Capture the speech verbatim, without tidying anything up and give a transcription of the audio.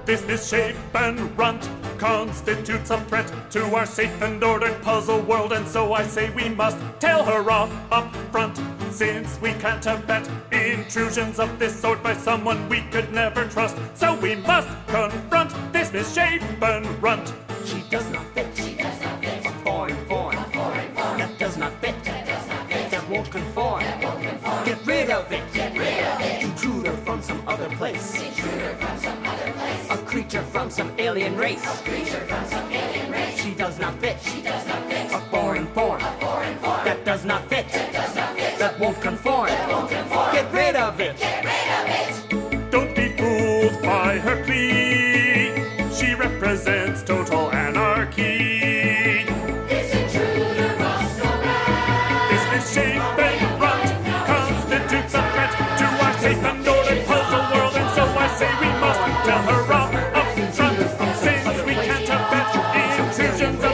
This misshape and runt constitutes a threat to our safe and ordered puzzle world, and so I say we must tell her off up front, since we can't abet intrusions of this sort by someone we could never trust. So we must confront this misshape and runt. She does not fit. She does not fit. A foreign form. A foreign form. That does not fit. That does not fit. That won't conform. That won't conform. Get rid of it. Get rid of it. Intruder from some other place. Intruder from some other place. A creature from some alien race. A creature from some alien race. She does not fit. She does not fit. A foreign form. A foreign form. That does not fit. That does not fit. That won't conform. That won't conform. Get rid of it. Get rid of it. Don't be fooled by her plea. She represents total anarchy. This intruder must go back. This misshape and runt constitutes a threat to our safe and ordered puzzle world, and so I say we must tell her off up front, since we can't abet intrusions